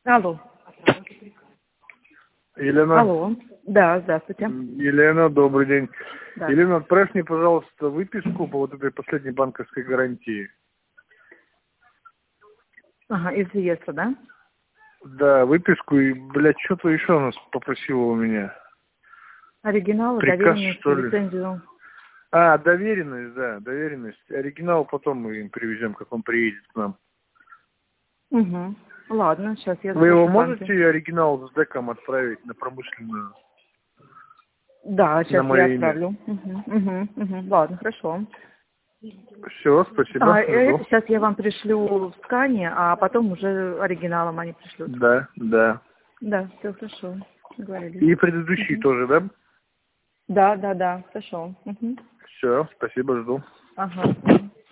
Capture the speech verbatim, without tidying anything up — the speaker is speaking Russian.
Алло. Елена. Алло. Да, здравствуйте. Елена, добрый день. Да. Елена, отправь мне, пожалуйста, выписку по вот этой последней банковской гарантии. Ага, из реестра, да? Да, выписку и, блядь, что-то еще нас попросила у меня. Оригиналы, Приказ, доверенность, что ли? лицензию. А, доверенность, да, доверенность. Оригинал потом мы им привезем, как он приедет к нам. Угу. Ладно, сейчас я Вы его спрошу в банке. можете оригинал с деком отправить на промышленную? Да, На сейчас я мое имя. отправлю. Угу, угу, угу. Ладно, хорошо. Все, спасибо, А жду. это сейчас я вам пришлю в скане, а потом уже оригиналом они пришлют. Да, да. Да, все хорошо. Договорились. И предыдущий Угу. тоже, да? Да, да, да, хорошо. Угу. Все, спасибо, жду. Ага.